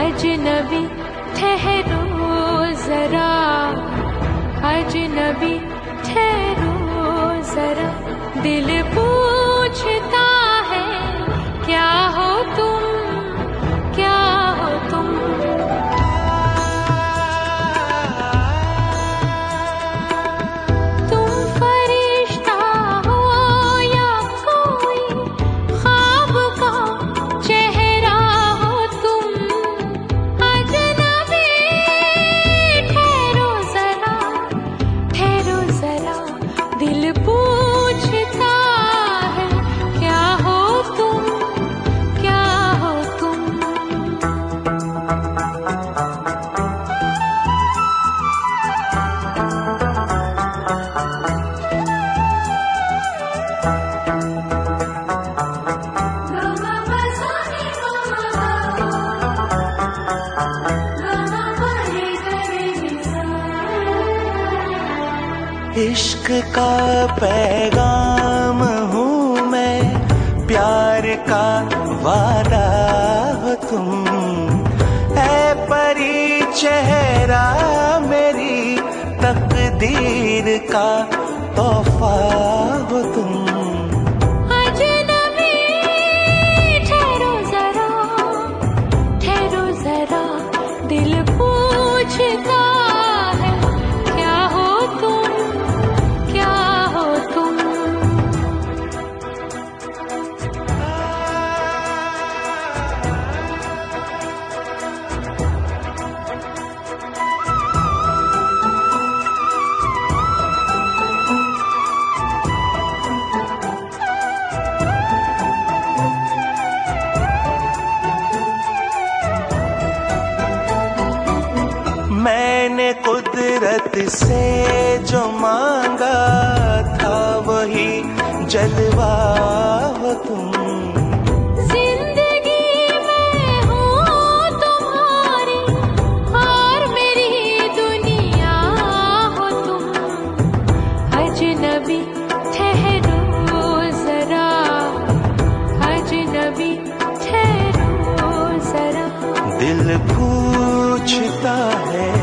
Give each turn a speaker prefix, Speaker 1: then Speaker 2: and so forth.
Speaker 1: अजनबी ठहरो जरा, अजनबी ठहरो जरा, दिल पूछता है क्या हो तुम, क्या हो तुम। तुम फरिश्ता हो या कोई ख्वाब का चेहरा हो तुम, अजनबी ठहरो जरा, ठहरो जरा, दिल पूछता है क्या हो तुम, क्या हो तुम।
Speaker 2: इश्क का पैगाम हूँ मैं, प्यार का वादा हो तुम, है परी चेहरा मेरी तकदीर का तोहफा हो तुम।
Speaker 1: अजनबी ठहरो जरा, ठहरो जरा, दिल पूछता है क्या हो तुम, क्या हो तुम।
Speaker 2: मैंने कुदरत से जो मांगा था वही जलवा हो तुम।
Speaker 1: जिंदगी में हूँ तुम्हारी और मेरी दुनिया हो तुम, अजनबी ठहरो जरा, अजनबी ठहरो जरा,
Speaker 2: दिल पूछता है